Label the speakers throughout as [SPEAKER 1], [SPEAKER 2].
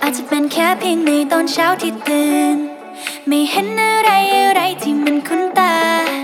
[SPEAKER 1] อาจจะเป็นแค่เพียงในตอนเช้าที่ตื่นไม่เห็นอะไรที่มันคุ้นตา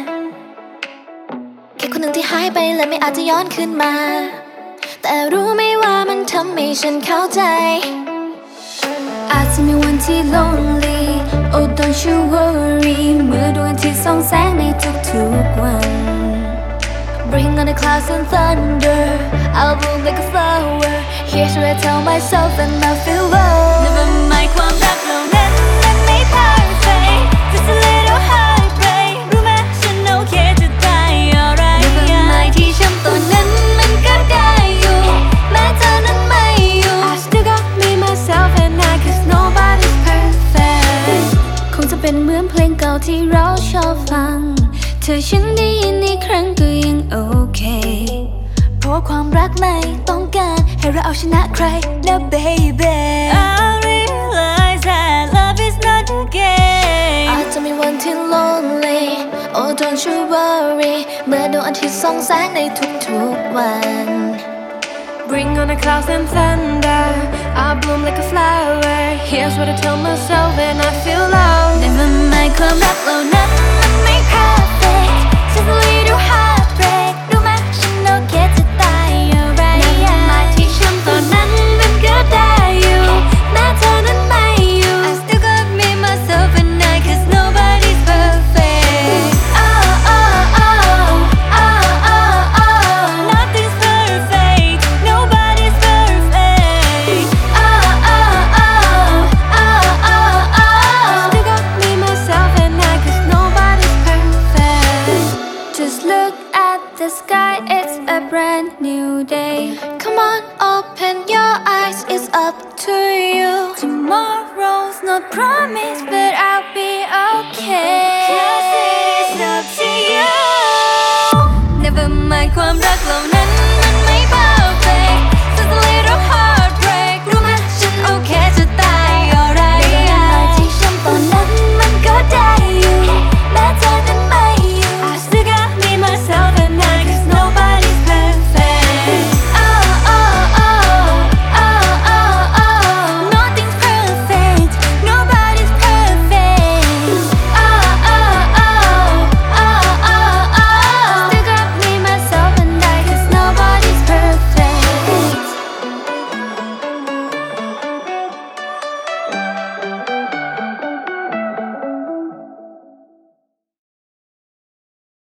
[SPEAKER 2] แค่คนหนึ่งที่หายไปและไม่อาจจะย้อนคืนมาแต่รู้ไหมว่ามันทำให้ฉันเข้าใจ
[SPEAKER 1] อาจจะมีวันที่ lonely Oh don't you worry เมื่อดวงอาทิตย์ส่องแสงในทุกๆวัน
[SPEAKER 2] Bring on the clouds and thunder I'll bloom like a flower Here's where I tell myself and I feel low
[SPEAKER 1] Never mind ความรักเหล่านั้นมันไม่ perfect Just a little heartbreak รู้ไหมฉันโอเคจะได้อะไร
[SPEAKER 2] Never mind ที่ช้ำตอนนั้นมันก็ได้อยู่แม้เธอนั้นไม่อยู่
[SPEAKER 1] I still got me myself and I cause nobody's perfect คงจะเป็นเหมือนเพลงเก่าที่เราชอบฟังเธอฉันได้ยินอีกครั้งก็ยังโอเค
[SPEAKER 2] เพราะความรักไม่ต้องการให้เราเอาชนะใครนะ baby
[SPEAKER 1] I realize that love is not a game
[SPEAKER 2] อาจจะมีวันที่ lonely Oh don't you worry เมื่อดวงอาทิตย์ส่องแสงในทุกๆวัน
[SPEAKER 1] Bring on the clouds and thunder I bloom like a flower Here's what I tell myself and I feel low Never mind ความรักเหล่านั้นมันไม่ perfect Just a little heartbreak รู้ไหมฉันโอเคจะตายอะไร
[SPEAKER 2] Never mind ที่ช้ำตอนนั้นมันก็ได้อยู่แม้เธอนั้นไม่อยู่
[SPEAKER 1] I still got me myself and I cause nobody's perfect
[SPEAKER 2] Oh oh oh oh oh oh
[SPEAKER 1] Nothing's perfect Nobody's perfect
[SPEAKER 2] Oh oh oh oh oh oh
[SPEAKER 1] Still got me myself and I cause nobody's perfect Just look at the sky it's a brand new day
[SPEAKER 2] Come on open your eyes it's up to you
[SPEAKER 1] Tomorrow's not promised but I'll be okay